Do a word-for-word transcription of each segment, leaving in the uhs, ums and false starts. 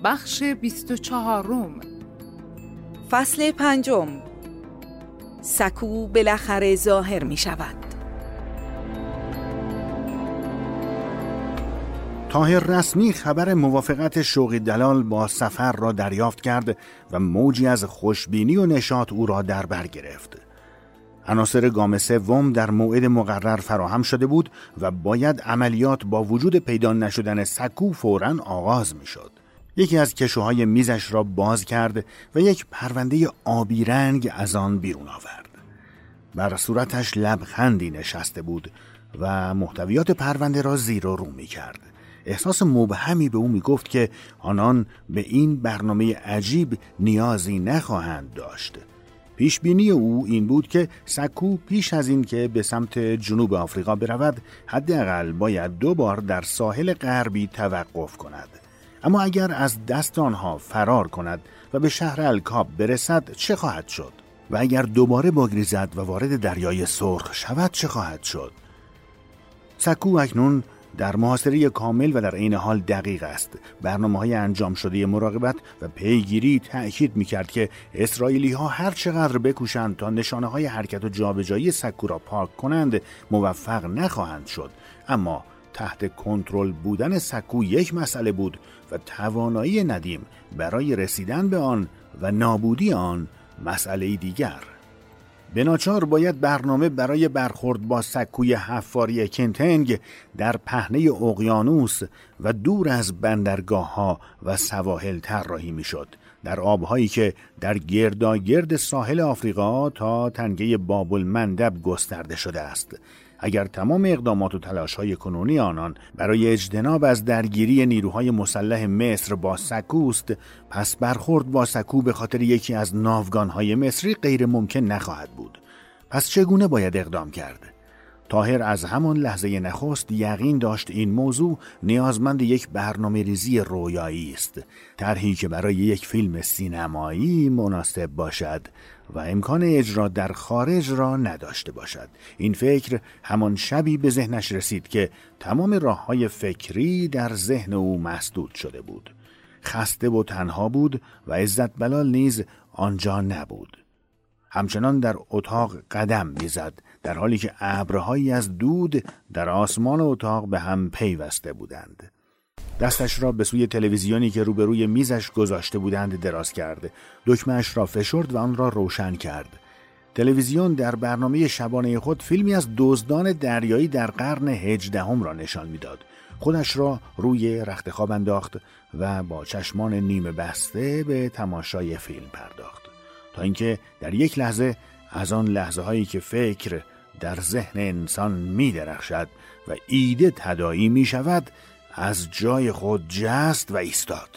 بخش بیست و چهارم. فصل پنجم. سکو بالاخره ظاهر می شود. طاهر رسمی خبر موافقت شوقی دلال با سفر را دریافت کرد و موجی از خوشبینی و نشاط او را در بر گرفت. عناصر گام سوم در موعد مقرر فراهم شده بود و باید عملیات با وجود پیدا نشدن سکو فوراً آغاز می شد. یکی از کشوهای میزش را باز کرد و یک پرونده آبی رنگ از آن بیرون آورد. بر صورتش لبخندی نشسته بود و محتویات پرونده را زیر و رو می کرد. احساس مبهمی به او می گفت که آنان به این برنامه عجیب نیازی نخواهند داشت. پیشبینی او این بود که سکو پیش از این که به سمت جنوب آفریقا برود حداقل باید دو بار در ساحل غربی توقف کند. اما اگر از دست آنها فرار کند و به شهر الکاب برسد چه خواهد شد؟ و اگر دوباره بگریزد و وارد دریای سرخ شود چه خواهد شد؟ سکو اکنون در محاصره کامل و در عین حال دقیق است. برنامه‌های انجام شده مراقبت و پیگیری تأکید می‌کرد که اسرائیلی‌ها هر چقدر بکوشند تا نشانه‌های حرکت و جابجایی سکو را پاک کنند موفق نخواهند شد. اما تحت کنترل بودن سکو یک مسئله بود و توانایی ندیم برای رسیدن به آن و نابودی آن مسئله دیگر. به ناچار باید برنامه برای برخورد با سکوی حفاری کنتنگ در پهنه اقیانوس و دور از بندرگاه‌ها و سواحل طراحی می‌شد، در آب‌هایی که در گرداگرد ساحل آفریقا تا تنگه باب المندب گسترده شده است. اگر تمام اقدامات و تلاش‌های کنونی آنان برای اجتناب از درگیری نیروهای مسلح مصر با سکوست، پس برخورد با سکو به خاطر یکی از ناوگان‌های مصری غیر ممکن نخواهد بود. پس چگونه باید اقدام کرد؟ طاهر از همان لحظه نخست یقین داشت این موضوع نیازمند یک برنامه ریزی رویایی است، طرحی که برای یک فیلم سینمایی مناسب باشد و امکان اجرا در خارج را نداشته باشد. این فکر همان شبی به ذهنش رسید که تمام راه‌های فکری در ذهن او مسدود شده بود. خسته و تنها بود و عزت بلال نیز آنجا نبود. همچنان در اتاق قدم می‌زد، در حالی که ابرهایی از دود در آسمان اتاق به هم پیوسته بودند. دستش را به سوی تلویزیونی که روبروی میزش گذاشته بودند دراز کرد. دکمه‌اش را فشرد و آن را روشن کرد. تلویزیون در برنامه شبانه خود فیلمی از دزدان دریایی در قرن هجدهم را نشان می‌داد. خودش را روی رخت خواب انداخت و با چشمان نیمه بسته به تماشای فیلم پرداخت، تا اینکه در یک لحظه از آن لحظه هایی که فکر در ذهن انسان می درخشد و ایده تداعی می شود از جای خود جست و ایستاد.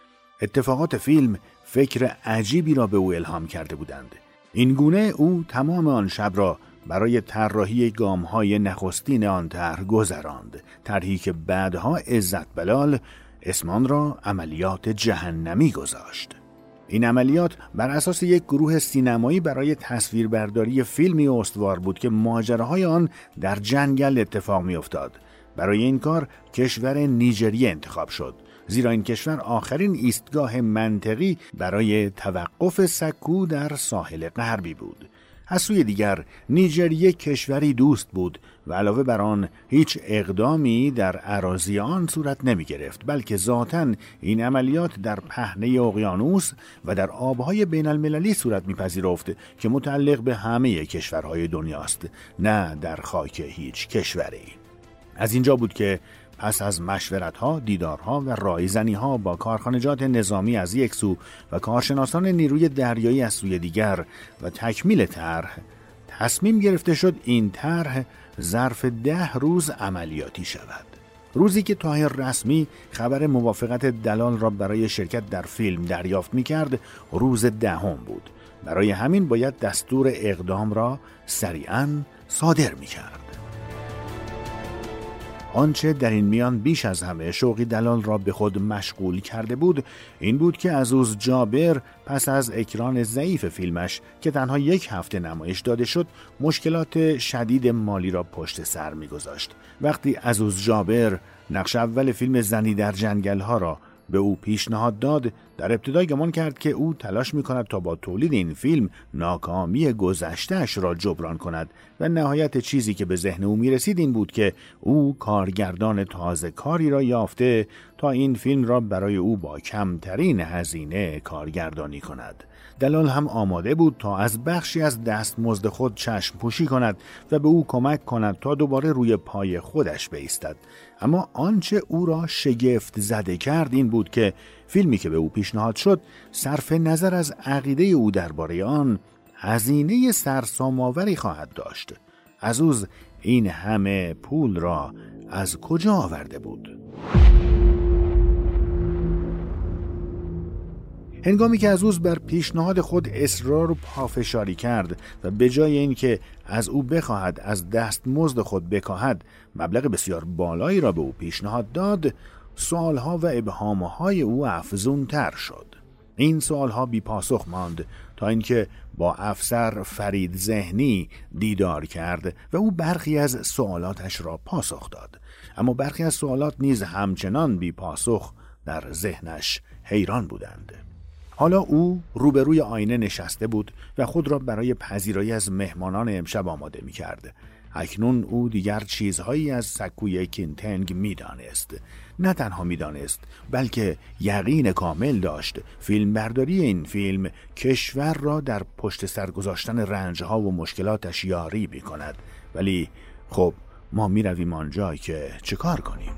اتفاقات فیلم فکر عجیبی را به او الهام کرده بودند. این گونه او تمام آن شب را برای طراحی گام‌های نخستین آن طرح گذراند، طرحی که بعدها عزت بلال اسم آن را عملیات جهنمی گذاشت. این عملیات بر اساس یک گروه سینمایی برای تصویربرداری فیلمی استوار بود که ماجراهای آن در جنگل اتفاق می افتاد. برای این کار کشور نیجریه انتخاب شد، زیرا این کشور آخرین ایستگاه منطقی برای توقف سکو در ساحل غربی بود. از سوی دیگر نیجریه کشوری دوست بود و علاوه بر آن هیچ اقدامی در اراضی آن صورت نمی گرفت، بلکه ذاتاً این عملیات در پهنه اقیانوس و در آبهای بین المللی صورت می پذیرفت که متعلق به همه کشورهای دنیاست، نه در خاک هیچ کشوری. از اینجا بود که پس از مشورت‌ها، دیدارها و رایزنی‌ها با کارخانجات نظامی از یک سو و کارشناسان نیروی دریایی از سوی دیگر و تکمیل طرح، تصمیم گرفته شد این طرح ظرف ده روز عملیاتی شود. روزی که طاهر رسمی خبر موافقت دلال را برای شرکت در فیلم دریافت می‌کرد، روز دهم بود. برای همین باید دستور اقدام را سریعاً صادر می‌کرد. آنچه در این میان بیش از همه شوقی دلال را به خود مشغول کرده بود این بود که عزوز جابر پس از اکران ضعیف فیلمش که تنها یک هفته نمایش داده شد مشکلات شدید مالی را پشت سر می‌گذاشت. وقتی عزوز جابر نقش اول فیلم زنی در جنگل ها را به او پیشنهاد داد، در ابتدا گمان کرد که او تلاش می‌کند تا با تولید این فیلم ناکامی گذشته‌اش را جبران کند و نهایت چیزی که به ذهن او می‌رسید این بود که او کارگردان تازه کاری را یافته تا این فیلم را برای او با کمترین هزینه کارگردانی کند. دلال هم آماده بود تا از بخشی از دستمزد خود چشم پوشی کند و به او کمک کند تا دوباره روی پای خودش بایستد. اما آنچه او را شگفت زده کرد این بود که فیلمی که به او پیشنهاد شد صرف نظر از عقیده او درباره آن هزینه سرسام‌آوری خواهد داشت. عزوز این همه پول را از کجا آورده بود؟ هنگامی که عزوز بر پیشنهاد خود اصرار و پافشاری کرد و به جای اینکه از او بخواهد از دستمزد خود بکاهد مبلغ بسیار بالایی را به او پیشنهاد داد، سوالها و ابهامهای او افزونتر شد. این سوالها بی پاسخ ماند تا اینکه با افسر فرید ذهنی دیدار کرد و او برخی از سوالاتش را پاسخ داد، اما برخی از سوالات نیز همچنان بی پاسخ در ذهنش حیران بودند. حالا او روبروی آینه نشسته بود و خود را برای پذیرایی از مهمانان امشب آماده می کرد. اکنون او دیگر چیزهایی از سکوی کینتنگ می دانست. نه تنها می دانست بلکه یقین کامل داشت فیلمبرداری این فیلم کشور را در پشت سر گذاشتن رنجها و مشکلاتش یاری می کند. ولی خب ما می رویم آنجا که چه کار کنیم؟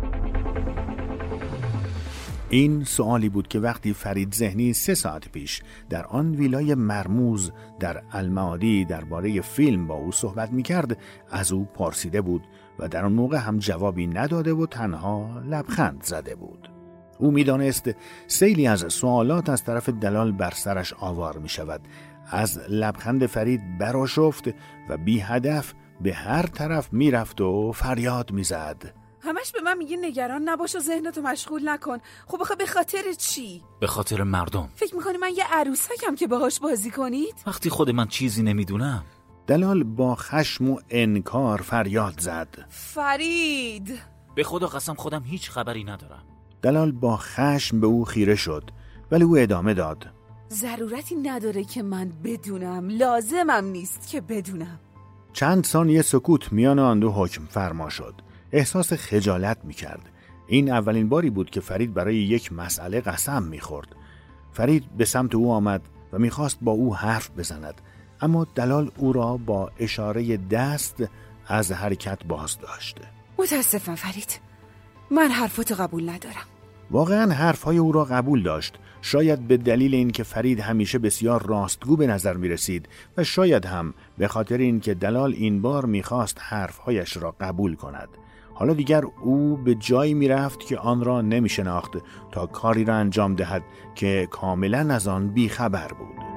این سوالی بود که وقتی فرید ذهنی سه ساعت پیش در آن ویلای مرموز در المعادی درباره فیلم با او صحبت می‌کرد از او پرسیده بود و در آن موقع هم جوابی نداده و تنها لبخند زده بود. او می‌دانست سیلی از سوالات از طرف دلال بر سرش آوار می‌شود. از لبخند فرید برآشفت و بی هدف به هر طرف می‌رفت و فریاد می‌زد. همش به من میگی نگران نباش و ذهنتو مشغول نکن. خب بخواه به خاطر چی؟ به خاطر مردم. فکر میکنی من یه عروسکم که باهاش بازی کنید؟ وقتی خود من چیزی نمیدونم. دلال با خشم و انکار فریاد زد. فرید، به خدا قسم خودم هیچ خبری ندارم. دلال با خشم به او خیره شد ولی او ادامه داد. ضرورتی نداره که من بدونم، لازمم نیست که بدونم. چند ثانیه سکوت میان آن دو حکم فرما شد. احساس خجالت می‌کرد. این اولین باری بود که فرید برای یک مسئله قسم می‌خورد. فرید به سمت او آمد و می‌خواست با او حرف بزند، اما دلال او را با اشاره دست از حرکت باز داشت. متاسفم فرید، من حرفاتو قبول ندارم. واقعاً حرفهای او را قبول داشت، شاید به دلیل اینکه فرید همیشه بسیار راستگو به نظر می‌رسید و شاید هم به خاطر اینکه دلال این بار می‌خواست حرفهایش را قبول کند. حالا دیگر او به جایی می‌رفت که آن را نمی‌شناخت تا کاری را انجام دهد که کاملاً از آن بیخبر بود.